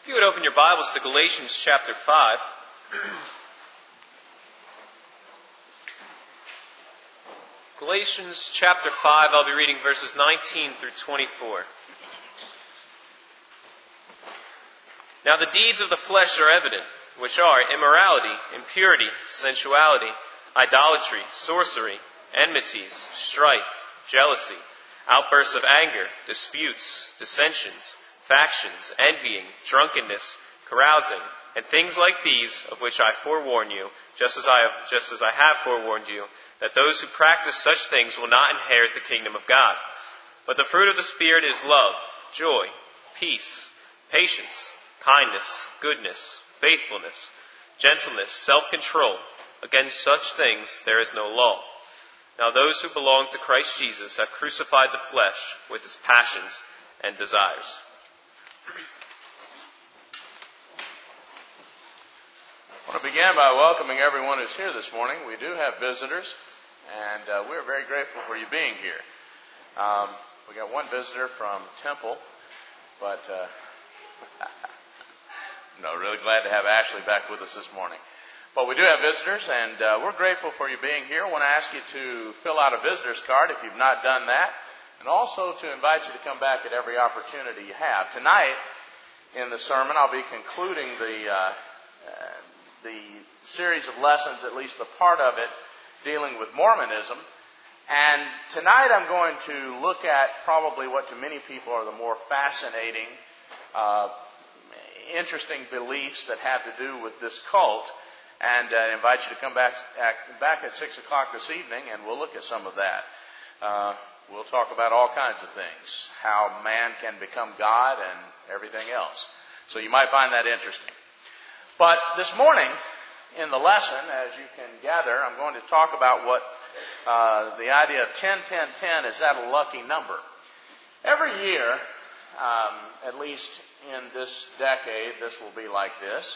If you would open your Bibles to Galatians chapter 5. Galatians chapter 5, I'll be reading verses 19 through 24. Now the deeds of the flesh are evident, which are immorality, impurity, sensuality, idolatry, sorcery, enmities, strife, jealousy, outbursts of anger, disputes, dissensions, factions, envying, drunkenness, carousing, and things like these, of which I forewarn you, just as I have forewarned you, that those who practice such things will not inherit the kingdom of God. But the fruit of the Spirit is love, joy, peace, patience, kindness, goodness, faithfulness, gentleness, self-control. Against such things there is no law. Now those who belong to Christ Jesus have crucified the flesh with its passions and desires. I want to begin by welcoming everyone who's here this morning. We do have visitors, and we're very grateful for you being here. We got one visitor from Temple, but really glad to have Ashley back with us this morning. But we do have visitors, and we're grateful for you being here. I want to ask you to fill out a visitor's card if you've not done that, and also to invite you to come back at every opportunity you have. Tonight, in the sermon, I'll be concluding the series of lessons, at least the part of it, dealing with Mormonism. And tonight I'm going to look at probably what to many people are the more fascinating, interesting beliefs that have to do with this cult. And I invite you to come back at 6 o'clock this evening, and we'll look at some of that. We'll talk about all kinds of things, how man can become God and everything else. So you might find that interesting. But this morning, in the lesson, as you can gather, I'm going to talk about what the idea of 10-10-10, is that a lucky number? Every year, at least in this decade, this will be like this,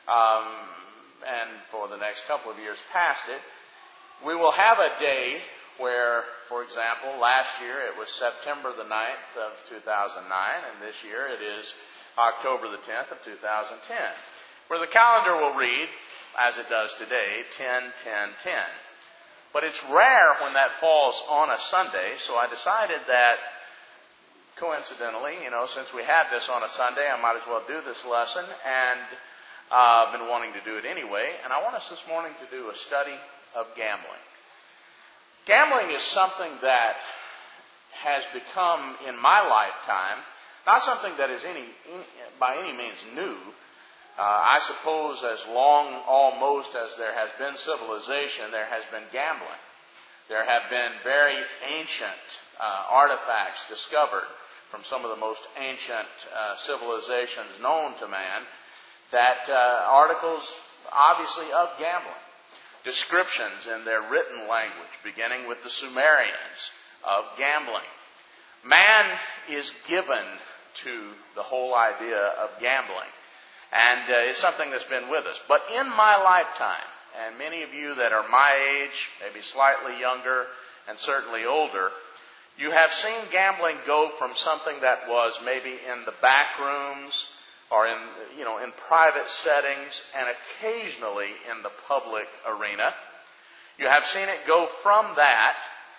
and for the next couple of years past it, we will have a day where, for example, last year it was September the 9th of 2009, and this year it is October the 10th of 2010. Where the calendar will read, as it does today, 10-10-10. But it's rare when that falls on a Sunday, so I decided that, coincidentally, since we had this on a Sunday, I might as well do this lesson, and I've been wanting to do it anyway, and I want us this morning to do a study of gambling. Gambling is something that has become, in my lifetime, not something that is by any means new. I suppose as long almost as there has been civilization, there has been gambling. There have been very ancient artifacts discovered from some of the most ancient civilizations known to man, that articles obviously of gambling. Descriptions in their written language, beginning with the Sumerians, of gambling. Man is given to the whole idea of gambling. And it's something that's been with us. But in my lifetime, and many of you that are my age, maybe slightly younger, and certainly older, you have seen gambling go from something that was maybe in the back rooms or in private settings, and occasionally in the public arena. You have seen it go from that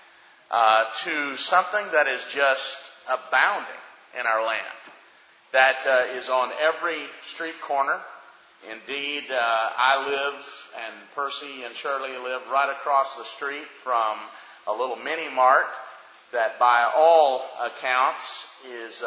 to something that is just abounding in our land. That is on every street corner. Indeed, I live, and Percy and Shirley live right across the street from a little mini mart that by all accounts is,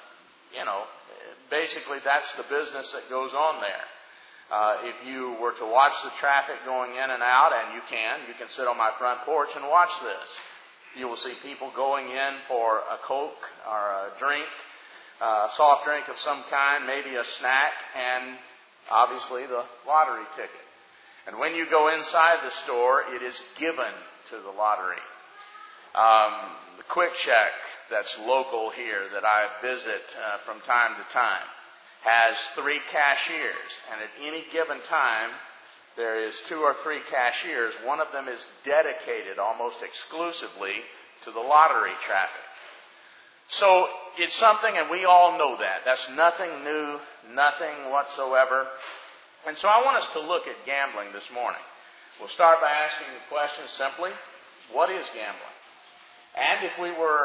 basically that's the business that goes on there. If you were to watch the traffic going in and out, and you can sit on my front porch and watch this. You will see people going in for a Coke or a drink, a soft drink of some kind, maybe a snack, and obviously the lottery ticket. And when you go inside the store, it is given to the lottery. The Quick Check that's local here that I visit from time to time has 3 cashiers, and at any given time there is 2 or 3 cashiers. One of them is dedicated almost exclusively to the lottery traffic. So it's something, and we all know that. That's nothing new, Nothing whatsoever. And so I want us to look at gambling this morning. We'll start by asking the question simply, what is gambling? And if we were...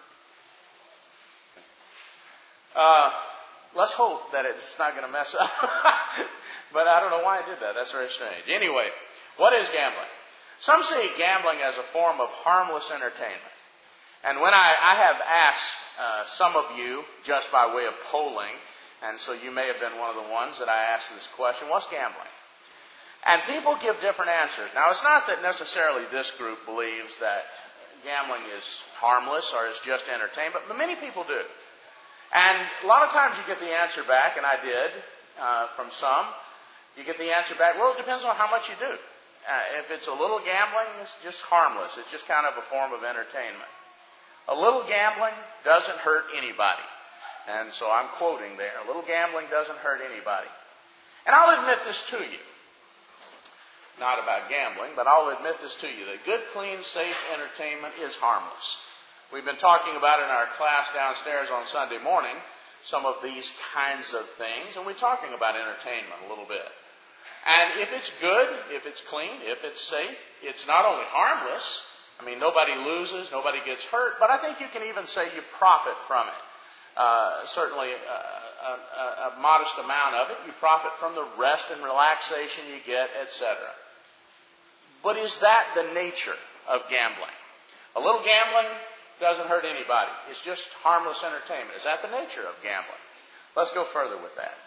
let's hope that it's not going to mess up. But I don't know why I did that. That's very strange. Anyway, what is gambling? Some see gambling as a form of harmless entertainment. And when I have asked some of you, just by way of polling, and so you may have been one of the ones that I asked this question, what's gambling? And people give different answers. Now, it's not that necessarily this group believes that gambling is harmless or is just entertainment, but many people do. And a lot of times you get the answer back, and I did from some. You get the answer back, well, it depends on how much you do. If it's a little gambling, it's just harmless. It's just kind of a form of entertainment. A little gambling doesn't hurt anybody. And so I'm quoting there. A little gambling doesn't hurt anybody. And I'll admit this to you. Not about gambling, but I'll admit this to you. That good, clean, safe entertainment is harmless. We've been talking about in our class downstairs on Sunday morning some of these kinds of things, and we're talking about entertainment a little bit. And if it's good, if it's clean, if it's safe, it's not only harmless. I mean, nobody loses, nobody gets hurt, but I think you can even say you profit from it. Certainly a modest amount of it. You profit from the rest and relaxation you get, etc. But is that the nature of gambling? A little gambling doesn't hurt anybody. It's just harmless entertainment. Is that the nature of gambling? Let's go further with that.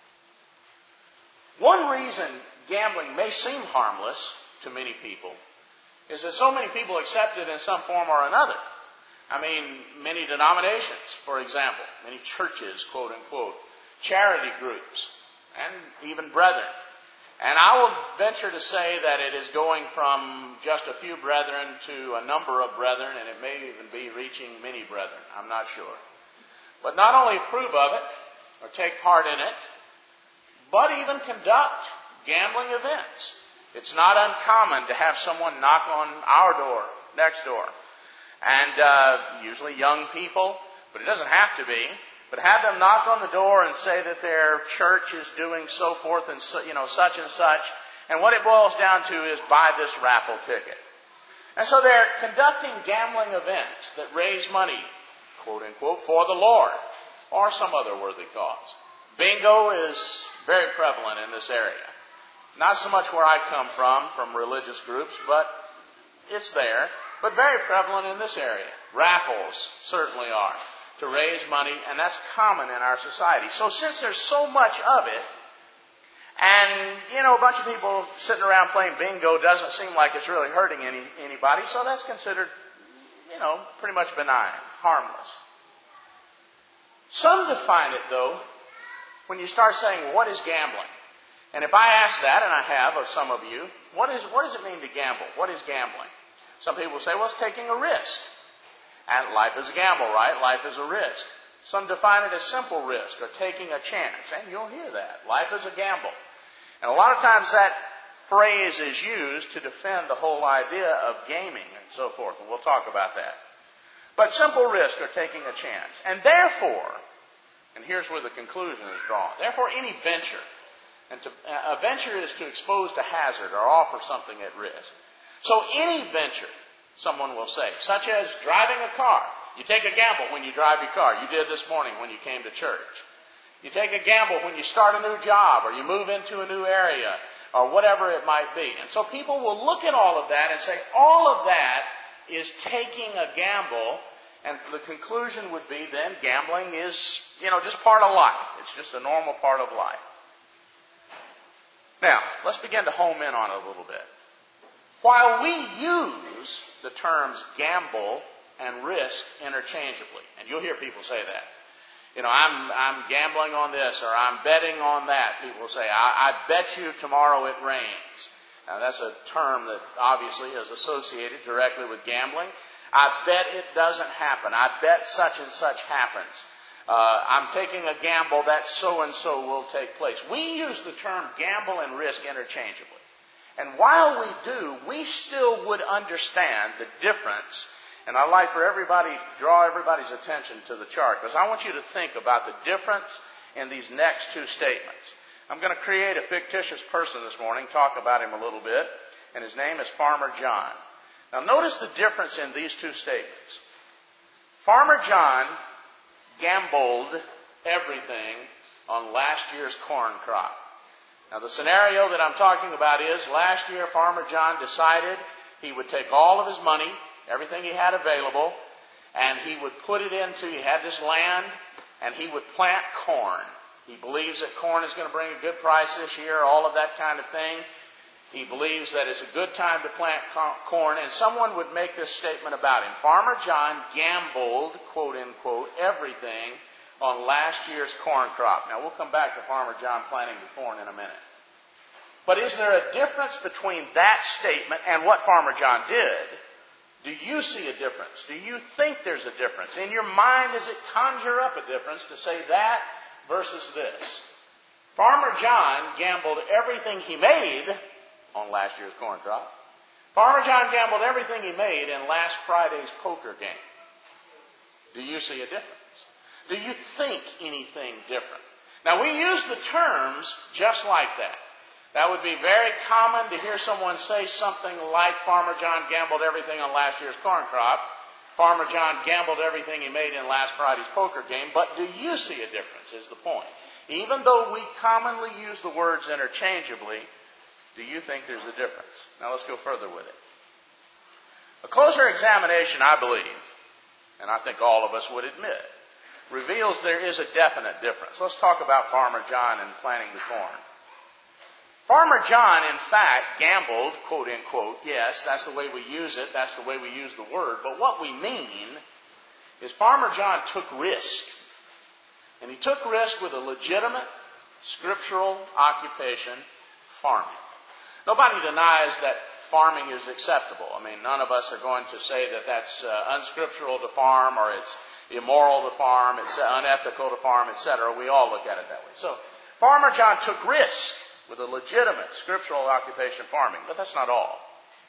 One reason gambling may seem harmless to many people is that so many people accept it in some form or another. I mean, many denominations, for example, many churches, quote unquote, charity groups, and even brethren. And I will venture to say that it is going from just a few brethren to a number of brethren, and it may even be reaching many brethren. I'm not sure. But not only approve of it or take part in it, but even conduct gambling events. It's not uncommon to have someone knock on our door, next door. And usually young people, but it doesn't have to be, but have them knock on the door and say that their church is doing so forth and so, such and such. And what it boils down to is buy this raffle ticket. And so they're conducting gambling events that raise money, quote unquote, for the Lord or some other worthy cause. Bingo is very prevalent in this area. Not so much where I come from religious groups, but it's there. But very prevalent in this area. Raffles certainly are, to raise money, and that's common in our society. So since there's so much of it, and, a bunch of people sitting around playing bingo doesn't seem like it's really hurting anybody, so that's considered, pretty much benign, harmless. Some define it, though, when you start saying, what is gambling? And if I ask that, and I have of some of you, what does it mean to gamble? What is gambling? Some people say, well, it's taking a risk. And life is a gamble, right? Life is a risk. Some define it as simple risk or taking a chance. And you'll hear that. Life is a gamble. And a lot of times that phrase is used to defend the whole idea of gaming and so forth. And we'll talk about that. But simple risk or taking a chance. And therefore, and here's where the conclusion is drawn. Therefore, any venture, a venture is to expose to hazard or offer something at risk. So any venture, someone will say, such as driving a car. You take a gamble when you drive your car. You did this morning when you came to church. You take a gamble when you start a new job or you move into a new area or whatever it might be. And so people will look at all of that and say, all of that is taking a gamble. And the conclusion would be then gambling is, just part of life. It's just a normal part of life. Now, let's begin to home in on it a little bit. While we use the terms gamble and risk interchangeably, and you'll hear people say that. I'm gambling on this or I'm betting on that. People say, I bet you tomorrow it rains. Now that's a term that obviously is associated directly with gambling. I bet it doesn't happen. I bet such and such happens. I'm taking a gamble that so and so will take place. We use the term gamble and risk interchangeably. And while we do, we still would understand the difference. And I'd like for everybody to draw everybody's attention to the chart, because I want you to think about the difference in these next two statements. I'm going to create a fictitious person this morning, talk about him a little bit, and his name is Farmer John. Now notice the difference in these two statements. Farmer John gambled everything on last year's corn crop. Now the scenario that I'm talking about is last year Farmer John decided he would take all of his money, everything he had available, and he would put it into, he had this land, and he would plant corn. He believes that corn is going to bring a good price this year, all of that kind of thing. He believes that it's a good time to plant corn, and someone would make this statement about him. Farmer John gambled, quote unquote, everything on last year's corn crop. Now we'll come back to Farmer John planting the corn in a minute. But is there a difference between that statement and what Farmer John did? Do you see a difference? Do you think there's a difference? In your mind, does it conjure up a difference to say that versus this? Farmer John gambled everything he made on last year's corn crop. Farmer John gambled everything he made in last Friday's poker game. Do you see a difference? Do you think anything different? Now, we use the terms just like that. That would be very common to hear someone say something like Farmer John gambled everything on last year's corn crop. Farmer John gambled everything he made in last Friday's poker game. But do you see a difference is the point. Even though we commonly use the words interchangeably, do you think there's a difference? Now let's go further with it. A closer examination, I believe, and I think all of us would admit, reveals there is a definite difference. Let's talk about Farmer John and planting the corn. Farmer John, in fact, gambled, quote unquote. Yes, that's the way we use it. That's the way we use the word. But what we mean is Farmer John took risk. And he took risk with a legitimate scriptural occupation, farming. Nobody denies that farming is acceptable. I mean, none of us are going to say that that's unscriptural to farm or it's immoral to farm, it's unethical to farm, etc. We all look at it that way. So, Farmer John took risk with a legitimate scriptural occupation, farming. But that's not all.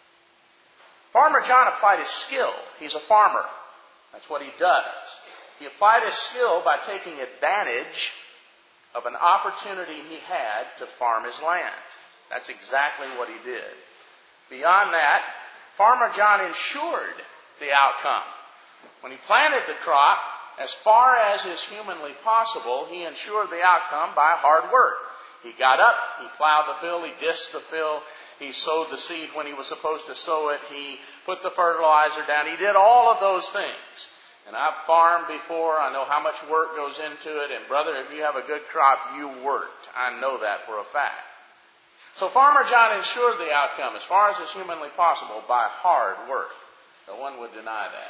Farmer John applied his skill. He's a farmer. That's what he does. He applied his skill by taking advantage of an opportunity he had to farm his land. That's exactly what he did. Beyond that, Farmer John ensured the outcome. When he planted the crop, as far as is humanly possible, he ensured the outcome by hard work. He got up, he plowed the field, he disked the field, he sowed the seed when he was supposed to sow it, he put the fertilizer down, he did all of those things. And I've farmed before, I know how much work goes into it, and brother, if you have a good crop, you worked. I know that for a fact. So Farmer John ensured the outcome as far as is humanly possible by hard work. No one would deny that.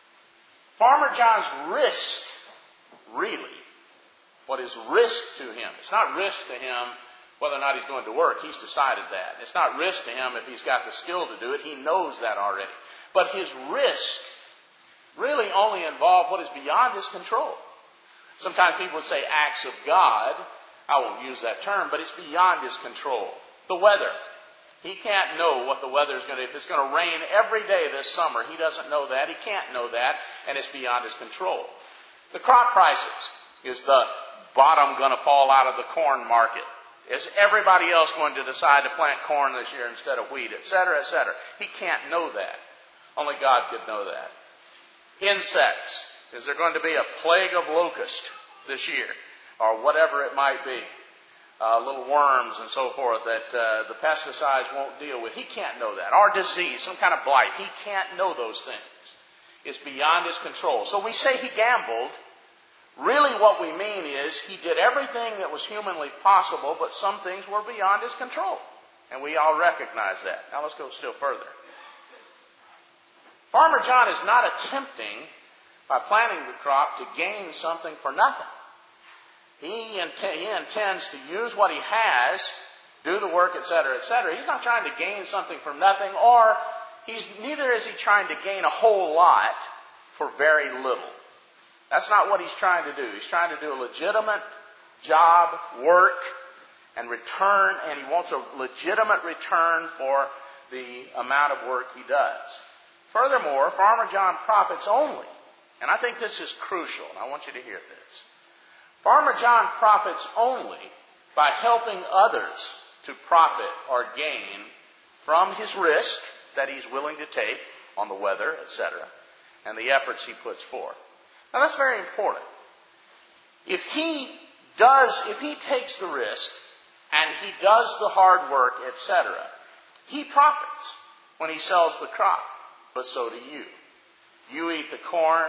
Farmer John's risk, really, what is risk to him? It's not risk to him whether or not he's going to work. He's decided that. It's not risk to him if he's got the skill to do it. He knows that already. But his risk really only involved what is beyond his control. Sometimes people would say acts of God. I won't use that term, but it's beyond his control. The weather. He can't know what the weather is going to, if it's going to rain every day this summer. He doesn't know that. He can't know that, and it's beyond his control. The crop prices. Is the bottom going to fall out of the corn market? Is everybody else going to decide to plant corn this year instead of wheat, etc., etc.? He can't know that. Only God could know that. Insects. Is there going to be a plague of locust this year? Or whatever it might be. Little worms and so forth that the pesticides won't deal with. He can't know that. Or disease, some kind of blight. He can't know those things. It's beyond his control. So we say he gambled. Really what we mean is he did everything that was humanly possible, but some things were beyond his control. And we all recognize that. Now let's go still further. Farmer John is not attempting, by planting the crop, to gain something for nothing. He intends to use what he has, do the work, etc., etc. He's not trying to gain something from nothing, or neither is he trying to gain a whole lot for very little. That's not what he's trying to do. He's trying to do a legitimate job, work, and return, and he wants a legitimate return for the amount of work he does. Furthermore, Farmer John profits only, and I think this is crucial, and I want you to hear this. Farmer John profits only by helping others to profit or gain from his risk that he's willing to take on the weather, etc., and the efforts he puts forth. Now that's very important. If he takes the risk and he does the hard work, etc., he profits when he sells the crop, but so do you. You eat the corn,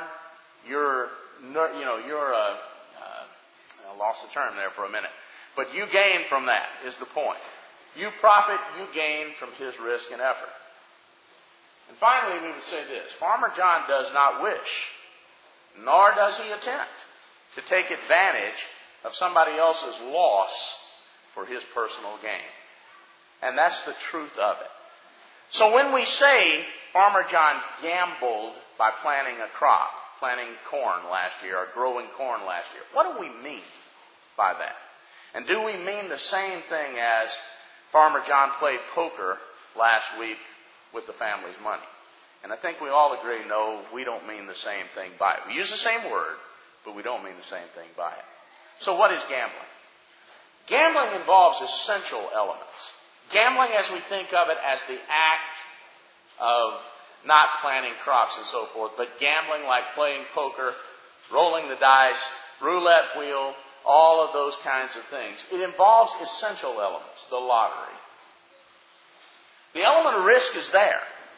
I lost the term there for a minute, but you gain from that is the point. You profit, you gain from his risk and effort. And finally, we would say this: Farmer John does not wish, nor does he attempt, to take advantage of somebody else's loss for his personal gain. And that's the truth of it. So when we say Farmer John gambled by planting a crop, planting corn last year or growing corn last year, what do we mean by that? And do we mean the same thing as Farmer John played poker last week with the family's money? And I think we all agree, no, we don't mean the same thing by it. We use the same word, but we don't mean the same thing by it. So what is gambling? Gambling involves essential elements. Gambling, as we think of it, as the act of not planting crops and so forth, but gambling like playing poker, rolling the dice, roulette wheel, all of those kinds of things. It involves essential elements, the lottery. The element of risk is there.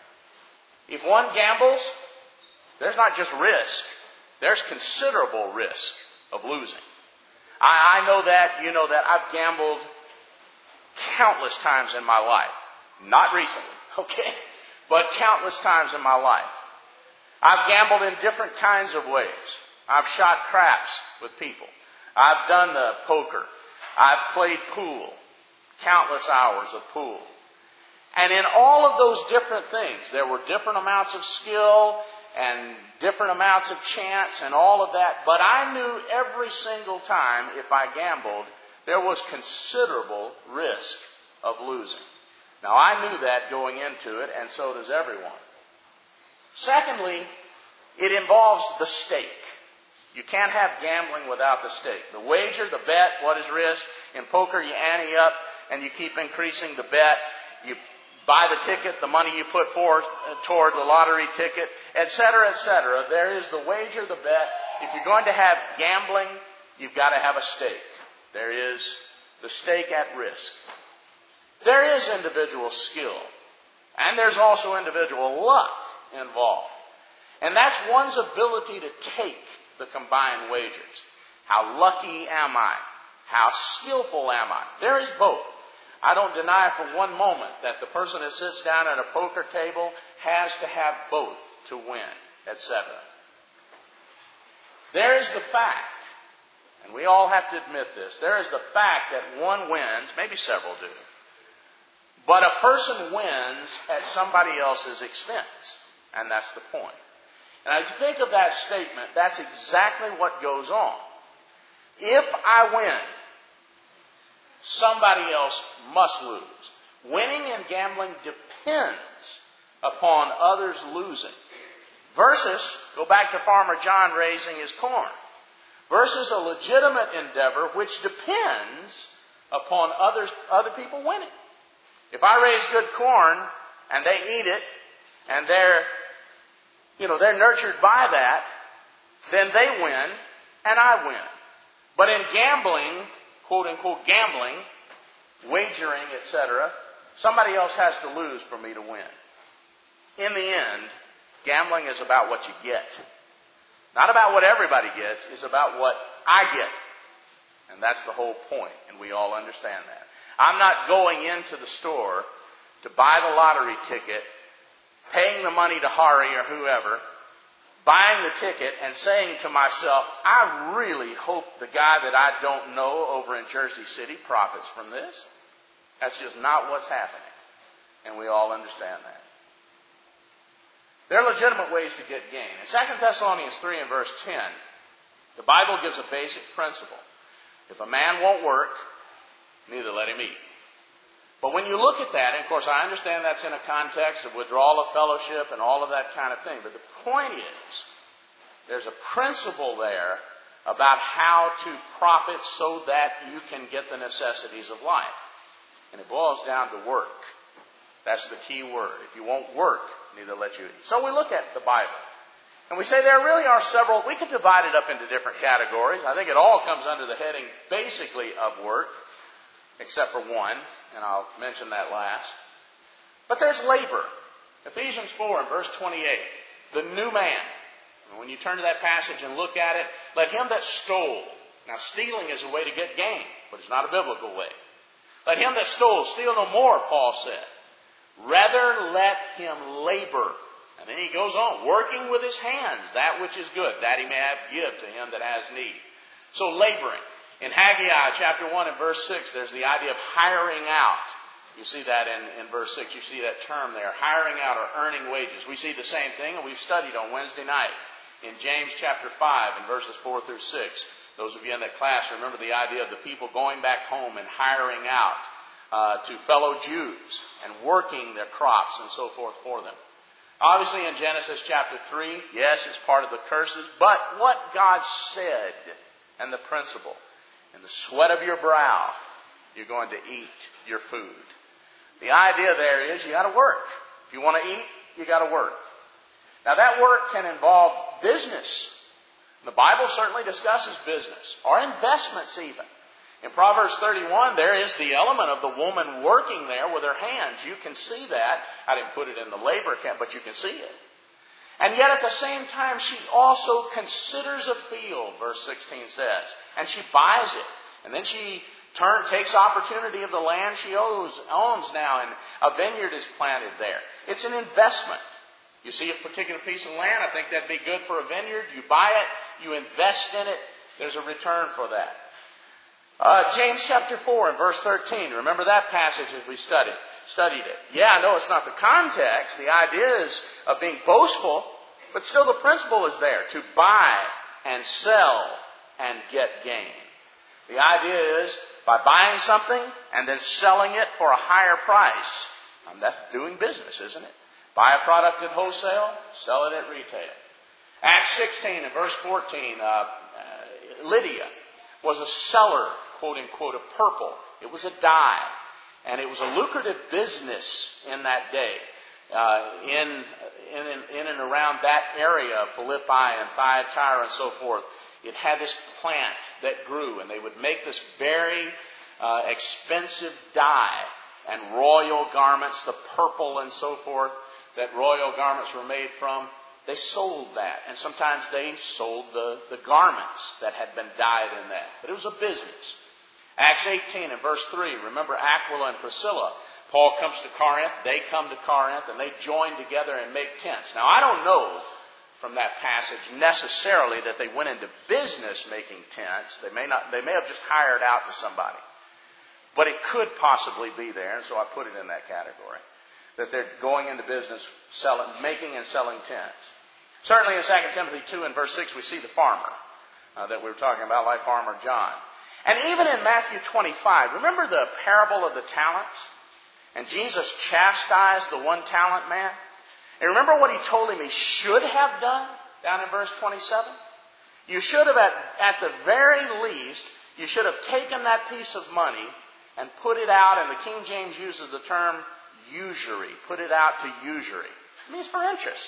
If one gambles, there's not just risk, there's considerable risk of losing. I know that, you know that. I've gambled countless times in my life. Not recently, okay? But countless times in my life. I've gambled in different kinds of ways. I've shot craps with people. I've done the poker. I've played pool. Countless hours of pool. And in all of those different things, there were different amounts of skill and different amounts of chance and all of that. But I knew every single time if I gambled, there was considerable risk of losing. Now, I knew that going into it, and so does everyone. Secondly, it involves the stake. You can't have gambling without the stake. The wager, the bet, what is risk? In poker, you ante up and you keep increasing the bet. You buy the ticket, the money you put forth toward the lottery ticket, etc., etc. There is the wager, the bet. If you're going to have gambling, you've got to have a stake. There is the stake at risk. There is individual skill. And there's also individual luck involved. And that's one's ability to take the combined wagers. How lucky am I? How skillful am I? There is both. I don't deny for one moment that the person that sits down at a poker table has to have both to win, etc. There is the fact, and we all have to admit this, there is the fact that one wins, maybe several do, but a person wins at somebody else's expense. And that's the point. And if you think of that statement, that's exactly what goes on. If I win, somebody else must lose. Winning in gambling depends upon others losing. Versus, go back to Farmer John raising his corn, versus a legitimate endeavor which depends upon other people winning. If I raise good corn and they eat it and they're nurtured by that, then they win and I win. But in gambling, quote unquote gambling, wagering, etc., somebody else has to lose for me to win. In the end, gambling is about what you get. Not about what everybody gets, it's about what I get. And that's the whole point, and we all understand that. I'm not going into the store to buy the lottery ticket, paying the money to Hari or whoever, buying the ticket and saying to myself, I really hope the guy that I don't know over in Jersey City profits from this. That's just not what's happening. And we all understand that. There are legitimate ways to get gain. In 2 Thessalonians 3 and verse 10, the Bible gives a basic principle. If a man won't work, neither let him eat. But when you look at that, and of course I understand that's in a context of withdrawal of fellowship and all of that kind of thing, but the point is, there's a principle there about how to profit so that you can get the necessities of life. And it boils down to work. That's the key word. If you won't work, neither let you eat. So we look at the Bible. And we say there really are several. We could divide it up into different categories. I think it all comes under the heading basically of work, except for one, and I'll mention that last. But there's labor. Ephesians 4 and verse 28. The new man. And when you turn to that passage and look at it, let him that stole. Now stealing is a way to get gain, but it's not a biblical way. Let him that stole steal no more, Paul said. Rather let him labor. And then he goes on, working with his hands that which is good, that he may have give to him that has need. So laboring. In Haggai chapter 1 and verse 6, there's the idea of hiring out. You see that in verse 6. You see that term there, hiring out or earning wages. We see the same thing, and we've studied on Wednesday night in James chapter 5 and verses 4 through 6. Those of you in that class remember the idea of the people going back home and hiring out to fellow Jews and working their crops and so forth for them. Obviously in Genesis chapter 3, yes, it's part of the curses, but what God said and the principle, in the sweat of your brow, you're going to eat your food. The idea there is you got to work. If you want to eat, you got to work. Now that work can involve business. The Bible certainly discusses business, or investments even. In Proverbs 31, there is the element of the woman working there with her hands. You can see that. I didn't put it in the labor camp, but you can see it. And yet at the same time, she also considers a field, verse 16 says, and she buys it. And then she takes opportunity of the land she owns now, and a vineyard is planted there. It's an investment. You see a particular piece of land, I think that'd be good for a vineyard. You buy it, you invest in it, there's a return for that. James chapter 4 and verse 13. Remember that passage as we studied it. Yeah, I know it's not the context. The idea is of being boastful, but still the principle is there. To buy and sell and get gain. The idea is by buying something and then selling it for a higher price. That's doing business, isn't it? Buy a product at wholesale, sell it at retail. Acts 16 and verse 14. Lydia was a seller, quote unquote, of purple. It was a dye. And it was a lucrative business in that day. In and around that area of Philippi and Thyatira and so forth. It had this plant that grew, and they would make this very expensive dye and royal garments, the purple and so forth, that royal garments were made from. They sold that, and sometimes they sold the garments that had been dyed in that. But it was a business. Acts 18 and verse 3, remember Aquila and Priscilla. Paul comes to Corinth, they come to Corinth, and they join together and make tents. Now, I don't know from that passage necessarily that they went into business making tents. They may have just hired out to somebody. But it could possibly be there, and so I put it in that category. That they're going into business, making and selling tents. Certainly in 2 Timothy 2 and verse 6 we see the farmer that we were talking about, like Farmer John. And even in Matthew 25, remember the parable of the talents? And Jesus chastised the one talent man? And remember what he told him he should have done down in verse 27? You should have, at the very least, you should have taken that piece of money and put it out, and the King James uses the term usury. Put it out to usury. It means for interest.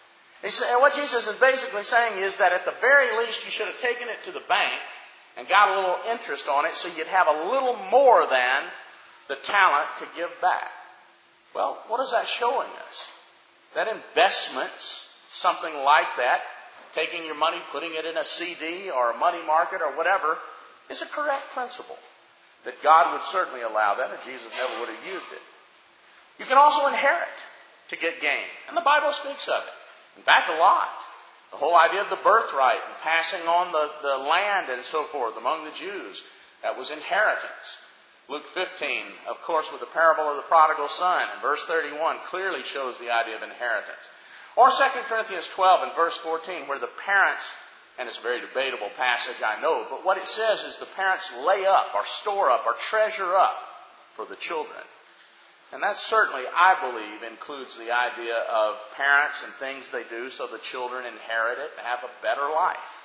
And what Jesus is basically saying is that at the very least you should have taken it to the bank and got a little interest on it so you'd have a little more than the talent to give back. Well, what is that showing us? That investments, something like that, taking your money, putting it in a CD or a money market or whatever, is a correct principle. That God would certainly allow that, or Jesus never would have used it. You can also inherit to get gain. And the Bible speaks of it. In fact, a lot. The whole idea of the birthright and passing on the land and so forth among the Jews. That was inheritance. Luke 15, of course, with the parable of the prodigal son, in verse 31, clearly shows the idea of inheritance. Or 2 Corinthians 12 and verse 14, where the parents, and it's a very debatable passage, I know, but what it says is the parents lay up or store up or treasure up for the children. And that certainly, I believe, includes the idea of parents and things they do so the children inherit it and have a better life.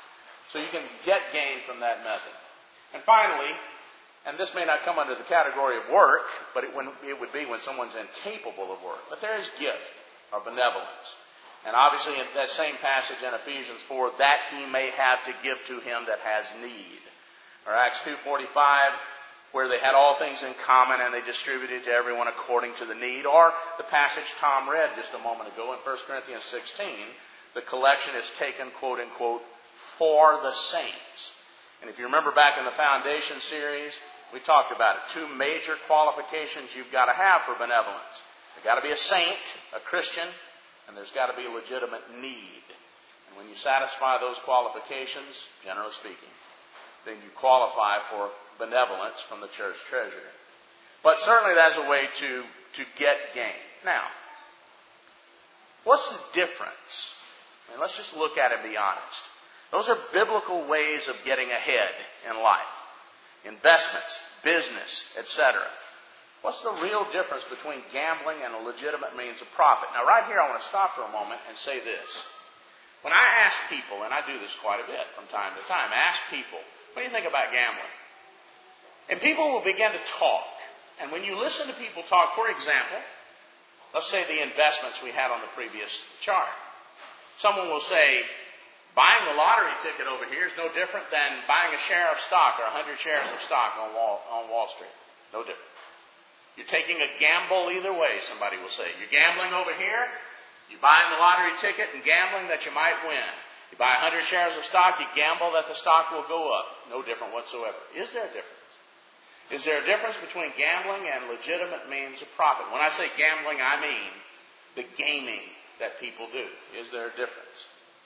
So you can get gain from that method. And finally, and this may not come under the category of work, but it would be when someone's incapable of work. But there is gift or benevolence. And obviously in that same passage in Ephesians 4, that he may have to give to him that has need. Or Acts 2:45, where they had all things in common and they distributed to everyone according to the need. Or the passage Tom read just a moment ago in 1 Corinthians 16, the collection is taken, quote unquote, for the saints. And if you remember back in the Foundation series, we talked about it. 2 major qualifications you've got to have for benevolence. You've got to be a saint, a Christian, and there's got to be a legitimate need. And when you satisfy those qualifications, generally speaking, then you qualify for benevolence from the church treasury. But certainly that's a way to get gain. Now, what's the difference? I mean, let's just look at it and be honest. Those are biblical ways of getting ahead in life. Investments, business, etc. What's the real difference between gambling and a legitimate means of profit? Now, right here, I want to stop for a moment and say this. When I ask people, and I do this quite a bit from time to time, ask people, what do you think about gambling? And people will begin to talk. And when you listen to people talk, for example, let's say the investments we had on the previous chart. Someone will say, buying a lottery ticket over here is no different than buying a share of stock or 100 shares of stock on Wall Street. No different. You're taking a gamble either way, somebody will say. You're gambling over here, you're buying the lottery ticket and gambling that you might win. You buy 100 shares of stock, you gamble that the stock will go up. No different whatsoever. Is there a difference? Is there a difference between gambling and legitimate means of profit? When I say gambling, I mean the gaming that people do. Is there a difference?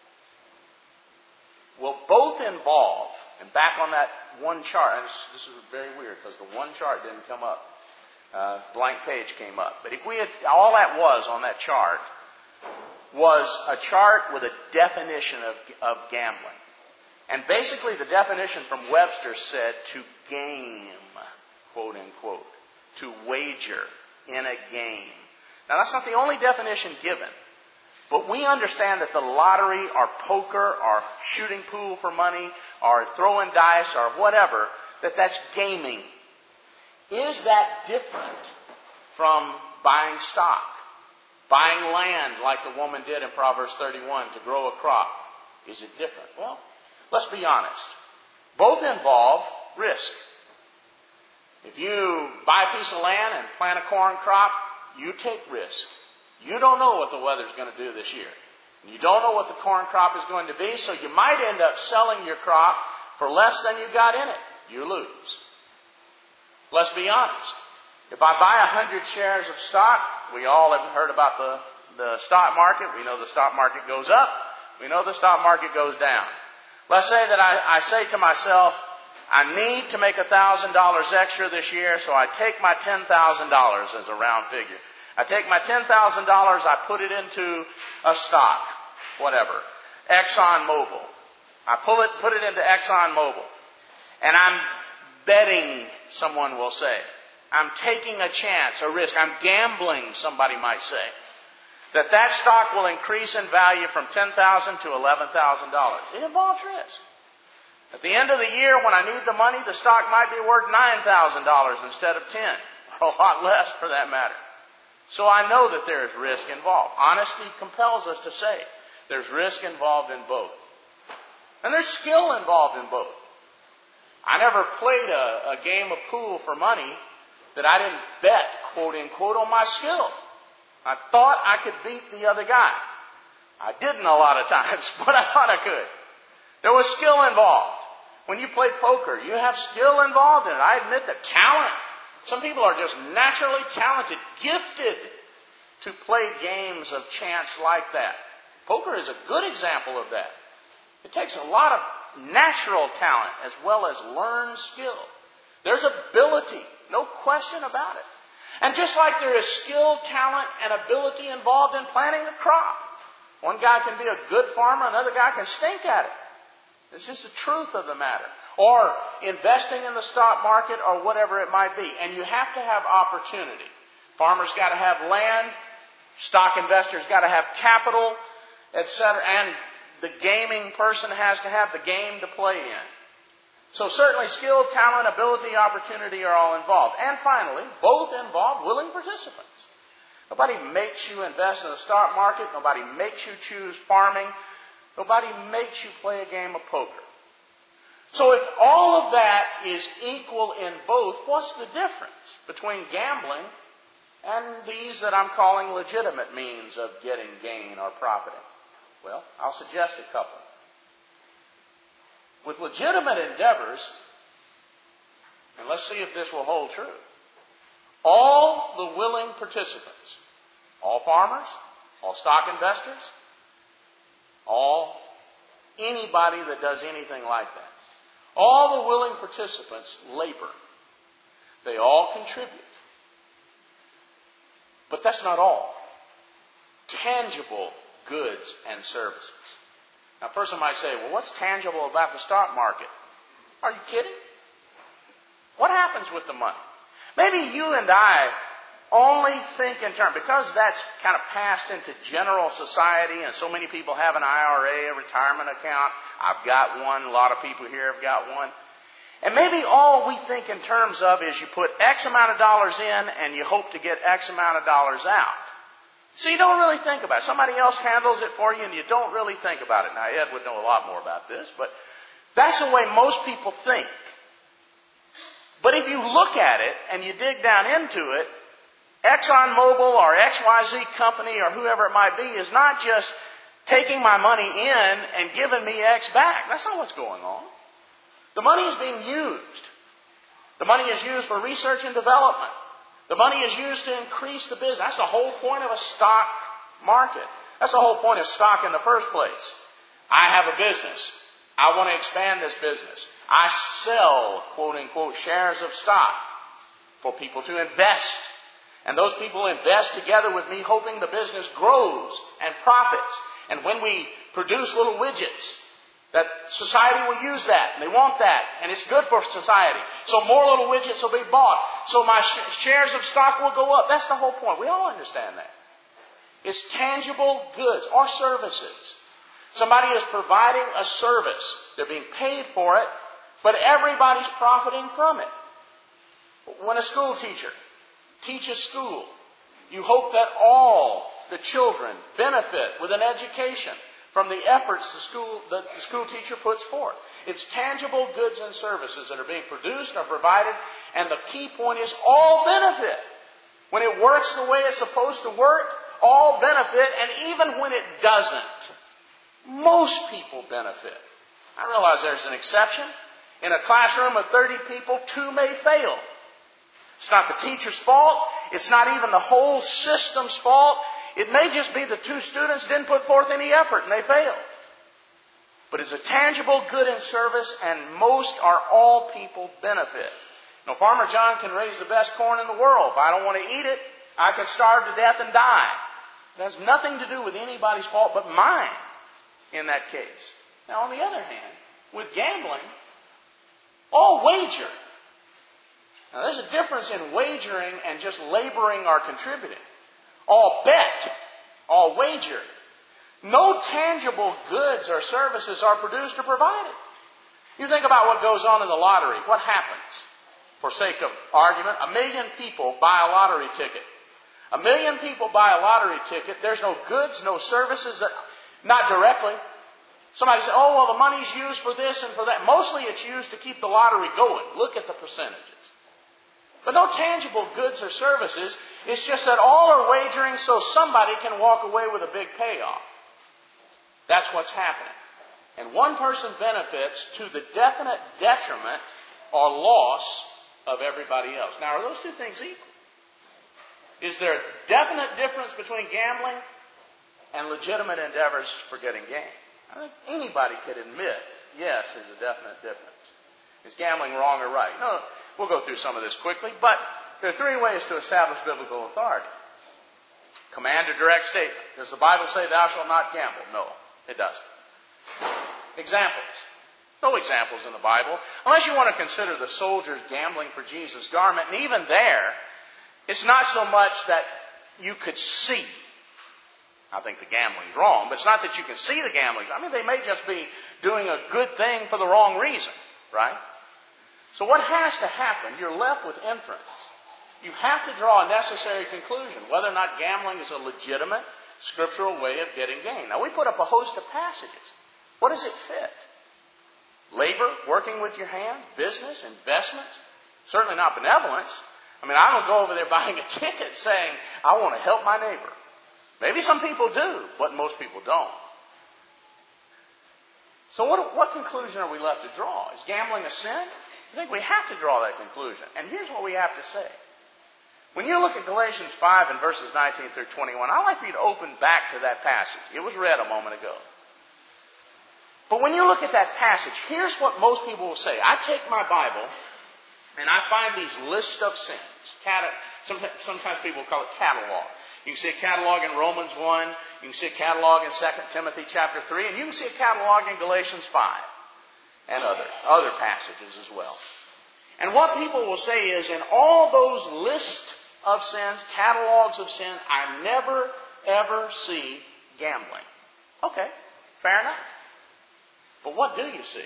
Well, both involve, and back on that one chart, and this is very weird because the one chart didn't come up. Blank page came up. But if we had, all that was on that chart was a chart with a definition of gambling. And basically the definition from Webster said to game, quote unquote, to wager in a game. Now that's not the only definition given. But we understand that the lottery or poker or shooting pool for money or throwing dice or whatever, that's gaming. Is that different from buying stock? Buying land like the woman did in Proverbs 31 to grow a crop. Is it different? Well, let's be honest. Both involve risk. If you buy a piece of land and plant a corn crop, you take risk. You don't know what the weather's going to do this year. You don't know what the corn crop is going to be, so you might end up selling your crop for less than you got in it. You lose. Let's be honest. If I buy 100 shares of stock, we all have heard about the stock market. We know the stock market goes up. We know the stock market goes down. Let's say that I say to myself, I need to make $1,000 extra this year, so I take my $10,000 as a round figure. I take my $10,000, I put it into a stock, whatever, ExxonMobil. I put it into ExxonMobil. And I'm betting, someone will say. I'm taking a chance, a risk. I'm gambling, somebody might say. That stock will increase in value from $10,000 to $11,000. It involves risk. At the end of the year, when I need the money, the stock might be worth $9,000 instead of $10,000, or a lot less for that matter. So I know that there is risk involved. Honesty compels us to say there's risk involved in both. And there's skill involved in both. I never played a game of pool for money that I didn't bet, quote unquote, on my skill. I thought I could beat the other guy. I didn't a lot of times, but I thought I could. There was skill involved. When you play poker, you have skill involved in it. I admit that talent. Some people are just naturally talented, gifted to play games of chance like that. Poker is a good example of that. It takes a lot of natural talent as well as learned skill. There's ability, no question about it. And just like there is skill, talent, and ability involved in planting a crop. One guy can be a good farmer, another guy can stink at it. It's just the truth of the matter. Or investing in the stock market or whatever it might be. And you have to have opportunity. Farmers got to have land. Stock investors got to have capital, etc. And the gaming person has to have the game to play in. So certainly skill, talent, ability, opportunity are all involved. And finally, both involve willing participants. Nobody makes you invest in the stock market. Nobody makes you choose farming. Nobody makes you play a game of poker. So if all of that is equal in both, what's the difference between gambling and these that I'm calling legitimate means of getting gain or profiting? Well, I'll suggest a couple. With legitimate endeavors, and let's see if this will hold true, all the willing participants, all farmers, all stock investors, anybody that does anything like that, all the willing participants labor. They all contribute. But that's not all. Tangible goods and services. Now, a person might say, well, what's tangible about the stock market? Are you kidding? What happens with the money? Maybe you and I only think in terms, because that's kind of passed into general society and so many people have an IRA, a retirement account. I've got one. A lot of people here have got one. And maybe all we think in terms of is you put X amount of dollars in and you hope to get X amount of dollars out. So you don't really think about it. Somebody else handles it for you and you don't really think about it. Now, Ed would know a lot more about this, but that's the way most people think. But if you look at it and you dig down into it, ExxonMobil or XYZ company or whoever it might be is not just taking my money in and giving me X back. That's not what's going on. The money is being used. The money is used for research and development. The money is used to increase the business. That's the whole point of a stock market. That's the whole point of stock in the first place. I have a business. I want to expand this business. I sell, quote unquote, shares of stock for people to invest. And those people invest together with me, hoping the business grows and profits. And when we produce little widgets, that society will use that, and they want that, and it's good for society. So more little widgets will be bought. So my shares of stock will go up. That's the whole point. We all understand that. It's tangible goods or services. Somebody is providing a service. They're being paid for it, but everybody's profiting from it. When a school teacher teaches school, you hope that all the children benefit with an education from the efforts the school teacher puts forth. It's tangible goods and services that are being produced or provided, and the key point is all benefit. When it works the way it's supposed to work, all benefit, and even when it doesn't, most people benefit. I realize there's an exception. In a classroom of 30 people, 2 may fail. It's not the teacher's fault. It's not even the whole system's fault. It may just be the 2 students didn't put forth any effort and they failed. But it's a tangible good and service, and most or all people benefit. Now, Farmer John can raise the best corn in the world. If I don't want to eat it, I can starve to death and die. It has nothing to do with anybody's fault but mine in that case. Now, on the other hand, with gambling, all wager. Now, there's a difference in wagering and just laboring or contributing. All bet, all wager. No tangible goods or services are produced or provided. You think about what goes on in the lottery. What happens? For sake of argument, 1 million people buy a lottery ticket. 1 million people buy a lottery ticket. There's no goods, no services, not directly. Somebody says, oh, well, the money's used for this and for that. Mostly it's used to keep the lottery going. Look at the percentages. But no tangible goods or services. It's just that all are wagering so somebody can walk away with a big payoff. That's what's happening. And one person benefits to the definite detriment or loss of everybody else. Now, are those two things equal? Is there a definite difference between gambling and legitimate endeavors for getting gain? I think anybody could admit, yes, there's a definite difference. Is gambling wrong or right? No, we'll go through some of this quickly, but there are 3 ways to establish biblical authority. Command or direct statement. Does the Bible say thou shalt not gamble? No, it doesn't. Examples. No examples in the Bible. Unless you want to consider the soldiers gambling for Jesus' garment, and even there, it's not so much that you could see. I think the gambling's wrong, but it's not that you can see the gambling. I mean, they may just be doing a good thing for the wrong reason, right? So what has to happen? You're left with inference. You have to draw a necessary conclusion, whether or not gambling is a legitimate scriptural way of getting gain. Now, we put up a host of passages. What does it fit? Labor, working with your hands, business, investments, certainly not benevolence. I mean, I don't go over there buying a ticket saying, I want to help my neighbor. Maybe some people do, but most people don't. So what conclusion are we left to draw? Is gambling a sin? I think we have to draw that conclusion. And here's what we have to say. When you look at Galatians 5 and verses 19 through 21, I'd like for you to open back to that passage. It was read a moment ago. But when you look at that passage, here's what most people will say. I take my Bible and I find these lists of sins. Sometimes people call it catalog. You can see a catalog in Romans 1. You can see a catalog in 2 Timothy chapter 3. And you can see a catalog in Galatians 5 and other passages as well. And what people will say is, in all those lists of sins, catalogs of sin, I never, ever see gambling. Okay, fair enough. But what do you see?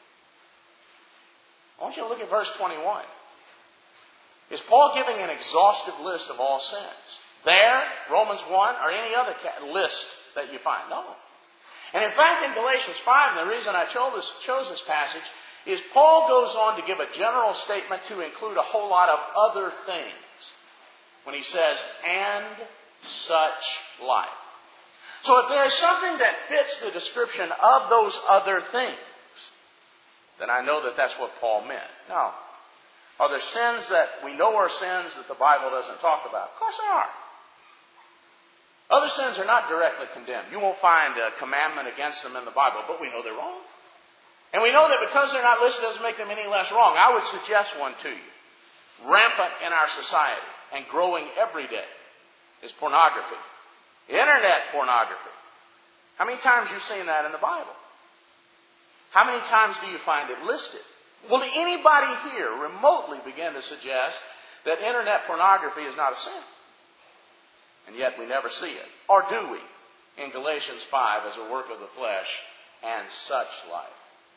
I want you to look at verse 21. Is Paul giving an exhaustive list of all sins? There, Romans 1, or any other list that you find? No. And in fact, in Galatians 5, and the reason I chose this passage, is Paul goes on to give a general statement to include a whole lot of other things. When he says, and such like. So if there is something that fits the description of those other things, then I know that that's what Paul meant. Now, are there sins that we know are sins that the Bible doesn't talk about? Of course there are. Other sins are not directly condemned. You won't find a commandment against them in the Bible, but we know they're wrong. And we know that because they're not listed doesn't make them any less wrong. I would suggest one to you. Rampant in our society and growing every day is pornography. Internet pornography. How many times have you seen that in the Bible? How many times do you find it listed? Will anybody here remotely begin to suggest that internet pornography is not a sin? And yet we never see it. Or do we? In Galatians 5 as a work of the flesh and such like.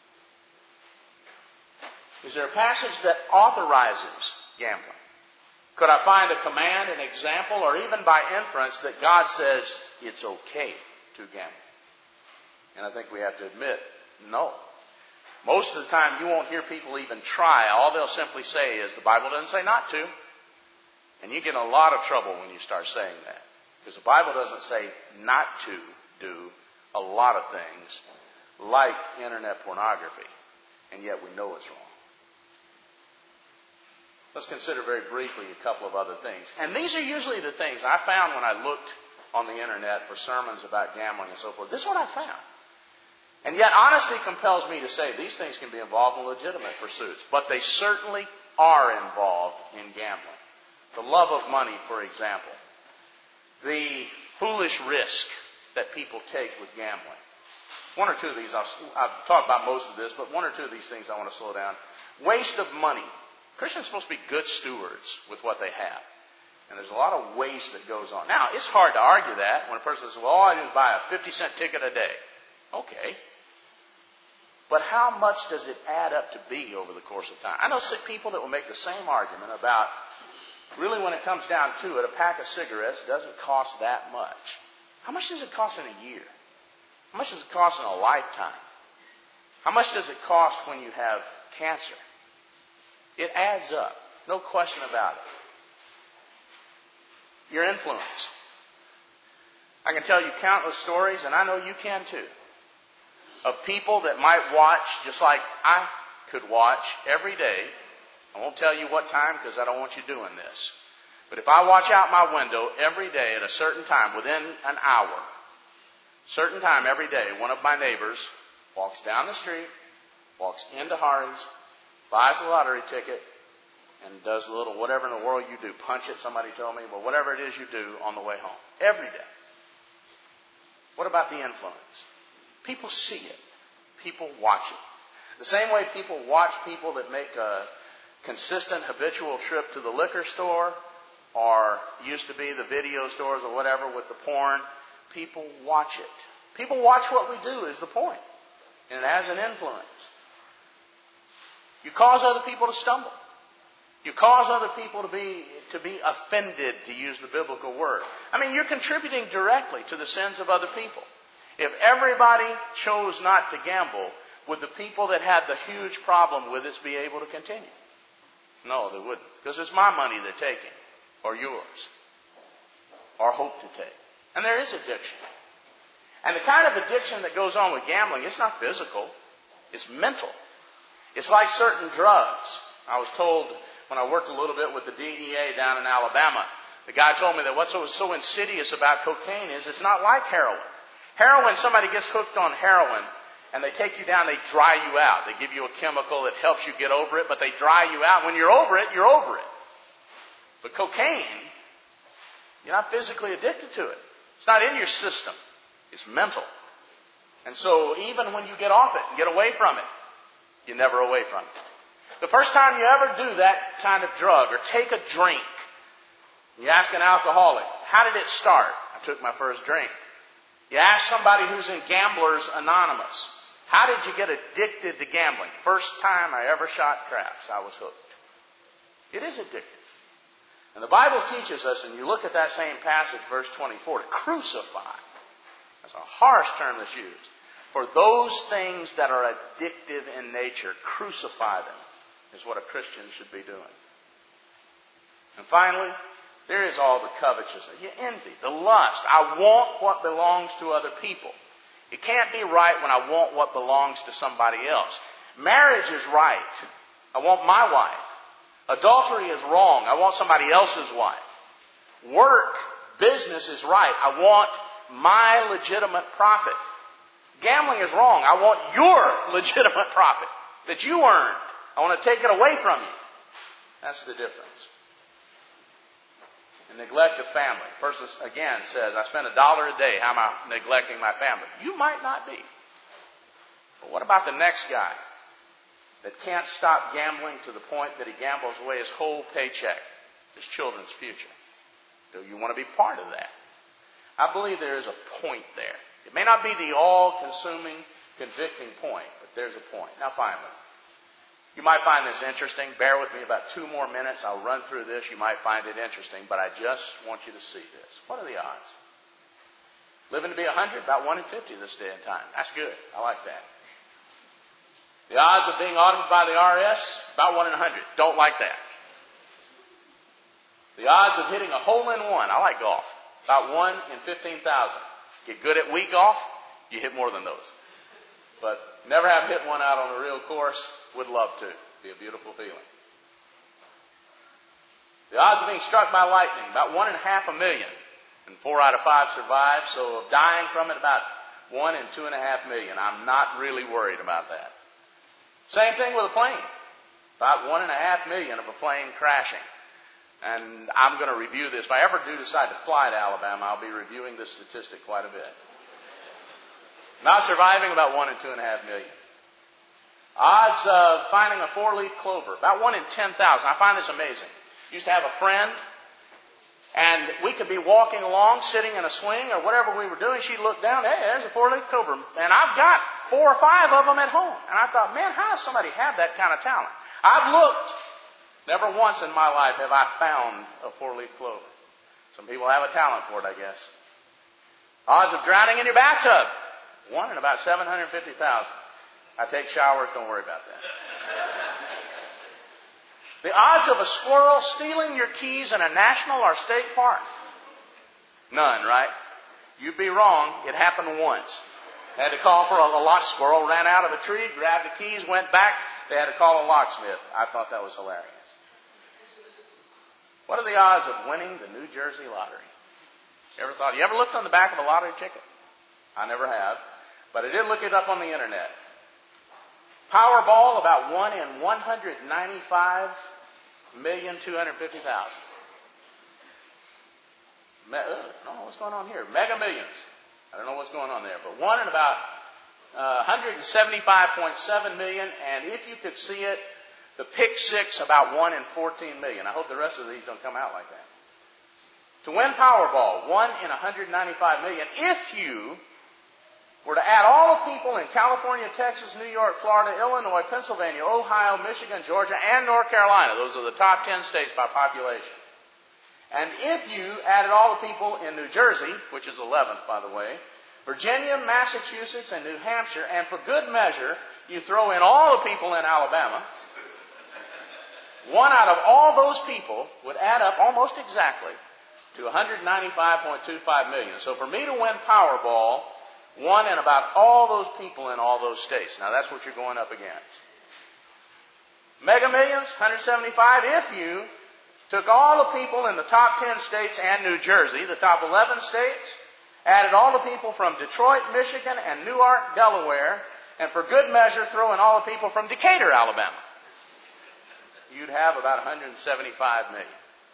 Is there a passage that authorizes gambling? Could I find a command, an example, or even by inference that God says it's okay to gamble? And I think we have to admit, no. Most of the time you won't hear people even try. All they'll simply say is the Bible doesn't say not to. And you get in a lot of trouble when you start saying that. Because the Bible doesn't say not to do a lot of things like internet pornography. And yet we know it's wrong. Let's consider very briefly a couple of other things. And these are usually the things I found when I looked on the internet for sermons about gambling and so forth. This is what I found. And yet honesty compels me to say these things can be involved in legitimate pursuits. But they certainly are involved in gambling. The love of money, for example. The foolish risk that people take with gambling. One or two of these, I've talked about most of this, but one or two of these things I want to slow down. Waste of money. Christians are supposed to be good stewards with what they have. And there's a lot of waste that goes on. Now, it's hard to argue that when a person says, well, all I do is buy a 50-cent ticket a day. Okay. But how much does it add up to be over the course of time? I know people that will make the same argument about, really when it comes down to it, a pack of cigarettes doesn't cost that much. How much does it cost in a year? How much does it cost in a lifetime? How much does it cost when you have cancer? It adds up. No question about it. Your influence. I can tell you countless stories, and I know you can too, of people that might watch just like I could watch every day. I won't tell you what time because I don't want you doing this. But if I watch out my window every day at a certain time, within an hour, certain time every day, one of my neighbors walks down the street, walks into Hardee's, buys a lottery ticket, and does a little whatever in the world you do. Punch it, somebody told me. Well, whatever it is you do on the way home. Every day. What about the influence? People see it. People watch it. The same way people watch people that make a consistent, habitual trip to the liquor store or used to be the video stores or whatever with the porn. people watch it. People watch what we do is the point. And it has an influence. You cause other people to stumble. You cause other people to be offended, to use the biblical word. I mean, you're contributing directly to the sins of other people. If everybody chose not to gamble, would the people that had the huge problem with it be able to continue? No, they wouldn't. Because it's my money they're taking. Or yours. Or hope to take. And there is addiction. And the kind of addiction that goes on with gambling, it's not physical. It's mental. It's like certain drugs. I was told when I worked a little bit with the DEA down in Alabama, the guy told me that what's so insidious about cocaine is it's not like heroin. Heroin, somebody gets hooked on heroin, and they take you down, they dry you out. They give you a chemical that helps you get over it, but they dry you out. When you're over it, you're over it. But cocaine, you're not physically addicted to it. It's not in your system. It's mental. And so even when you get off it and get away from it, you're never away from it. The first time you ever do that kind of drug or take a drink, you ask an alcoholic, how did it start? I took my first drink. You ask somebody who's in Gamblers Anonymous, how did you get addicted to gambling? First time I ever shot craps, I was hooked. It is addictive. And the Bible teaches us, and you look at that same passage, verse 24, to crucify. That's a harsh term that's used. For those things that are addictive in nature, crucify them, is what a Christian should be doing. And finally, there is all the covetousness, the envy, the lust. I want what belongs to other people. It can't be right when I want what belongs to somebody else. Marriage is right. I want my wife. Adultery is wrong. I want somebody else's wife. Work, business is right. I want my legitimate profit. Gambling is wrong. I want your legitimate profit that you earned. I want to take it away from you. That's the difference. And neglect of family. A person, again, says, I spend $1 a day. How am I neglecting my family? You might not be. But what about the next guy that can't stop gambling to the point that he gambles away his whole paycheck, his children's future? Do you want to be part of that? I believe there is a point there. It may not be the all-consuming, convicting point, but there's a point. Now, finally, you might find this interesting. Bear with me about 2 more minutes. I'll run through this. You might find it interesting, but I just want you to see this. What are the odds? Living to be 100, about 1 in 50 this day and time. That's good. I like that. The odds of being audited by the IRS, about 1 in 100. Don't like that. The odds of hitting a hole-in-one, I like golf, about 1 in 15,000. Get good at week off, you hit more than those. But never have hit one out on a real course. Would love to. Be a beautiful feeling. The odds of being struck by lightning, about 1 in half a million. And 4 out of 5 survive. So of dying from it, about 1 in 2.5 million. I'm not really worried about that. Same thing with a plane. About 1.5 million of a plane crashing. And I'm going to review this. If I ever do decide to fly to Alabama, I'll be reviewing this statistic quite a bit. Not surviving, about 1 in 2.5 million. Odds of finding a 4-leaf clover, about 1 in 10,000. I find this amazing. Used to have a friend, and we could be walking along, sitting in a swing or whatever we were doing. She'd look down, hey, there's a 4-leaf clover. And I've got 4 or 5 of them at home. And I thought, man, how does somebody have that kind of talent? I've looked. Never once in my life have I found a 4-leaf clover. Some people have a talent for it, I guess. Odds of drowning in your bathtub, 1 in about 750,000. I take showers, don't worry about that. The odds of a squirrel stealing your keys in a national or state park? None, right? You'd be wrong. It happened once. They had to call for a lock. Squirrel ran out of a tree, grabbed the keys, went back. They had to call a locksmith. I thought that was hilarious. What are the odds of winning the New Jersey lottery? You ever looked on the back of a lottery ticket? I never have. But I did look it up on the internet. Powerball, about 1 in 195,250,000. I don't know what's going on here. Mega Millions. I don't know what's going on there. But 1 in about 175.7 million. And if you could see it, the Pick Six, about 1 in 14 million. I hope the rest of these don't come out like that. To win Powerball, 1 in 195 million, if you were to add all the people in California, Texas, New York, Florida, Illinois, Pennsylvania, Ohio, Michigan, Georgia, and North Carolina. Those are the top 10 states by population. And if you added all the people in New Jersey, which is 11th, by the way, Virginia, Massachusetts, and New Hampshire, and for good measure, you throw in all the people in Alabama, one out of all those people would add up almost exactly to 195.25 million. So for me to win Powerball, one in about all those people in all those states. Now that's what you're going up against. Mega Millions, 175. If you took all the people in the top 10 states and New Jersey, the top 11 states, added all the people from Detroit, Michigan, and Newark, Delaware, and for good measure, throw in all the people from Decatur, Alabama, you'd have about 175 million.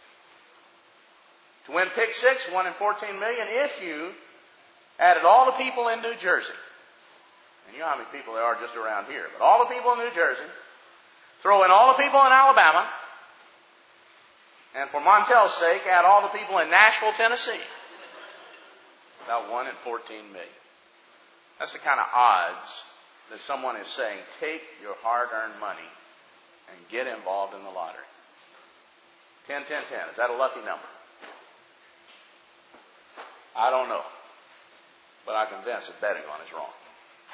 To win Pick 6, 1 in 14 million, if you added all the people in New Jersey, and you know how many people there are just around here, but all the people in New Jersey, throw in all the people in Alabama, and for Montel's sake, add all the people in Nashville, Tennessee. About 1 in 14 million. That's the kind of odds that someone is saying, take your hard-earned money and get involved in the lottery. 10, 10, 10. Is that a lucky number? I don't know. But I'm convinced that betting on it is wrong.